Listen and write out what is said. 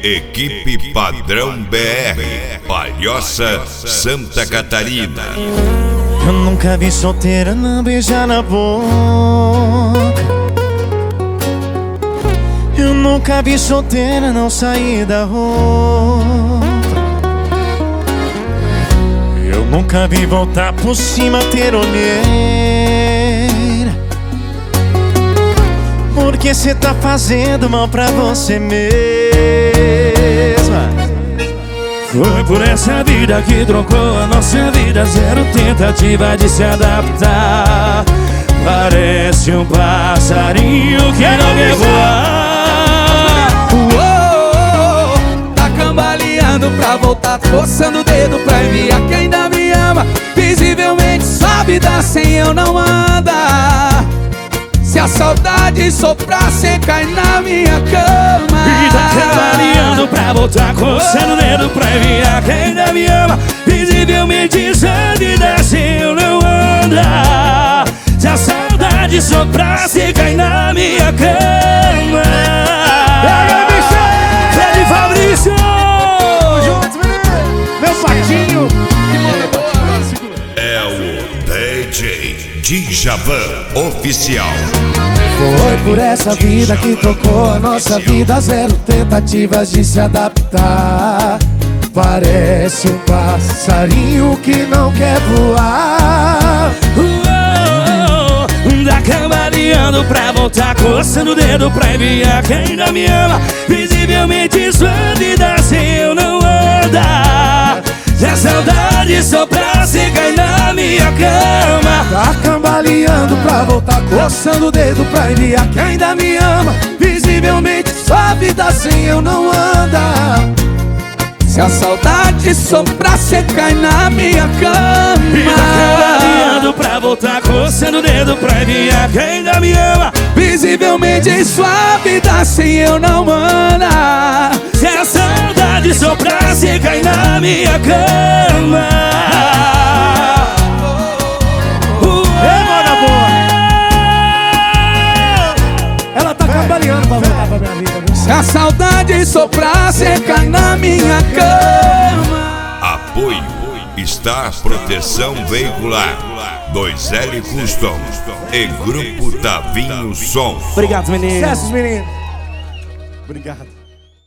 Equipe Padrão BR, Palhoça, Santa Catarina. Eu nunca vi solteira não beijar na boca. Eu nunca vi solteira não sair da roupa. Eu nunca vi voltar por cima ter olheira. Porque cê tá fazendo mal pra você mesma. Foi por essa vida que trocou a nossa vida. Zero tentativa de se adaptar. Parece um passarinho que não quer voar. Tá cambaleando pra voltar, coçando o dedo pra enviar quem ainda me ama. Visivelmente sua vida sem eu não anda. Se a saudade soprar, cê cai na minha cama. E tá cambaleando pra voltar, coçando o dedo pra enviar quem ainda me ama. Visivelmente sua vida sem eu não anda. Se a saudade soprar, cê cai na minha cama. Pega, bicho! Fred Fabrício! Juntos, menino! Meu patinho! É o DJ Djavan Oficial. Foi por essa vida que tocou a nossa vida. Zero tentativas de se adaptar. Parece um passarinho que não quer voar. Tá cambaleando pra voltar, coçando o dedo pra enviar quem ainda me ama. Visivelmente sua vida sem eu não anda. Se a saudade soprar, cê cai na minha cama. Tá cambaleando pra voltar, coçando o dedo pra enviar quem ainda me ama. Visivelmente sua vida sem eu não anda. Se a saudade soprar, cê cai na minha cama. Tá cambaleando pra voltar, coçando o dedo pra enviar quem ainda me ama. Visivelmente em sua vida sem eu não anda. Se a saudade soprar, cê cai na minha cama. Ela tá cambaleando pra voltar pra minha vida. Se a saudade soprar, cê cai na minha cama. Apoio Star Proteção Veicular, 2L Custom e Grupo Tavinho Som. Obrigado, menino. Sucessos, menino! Obrigado.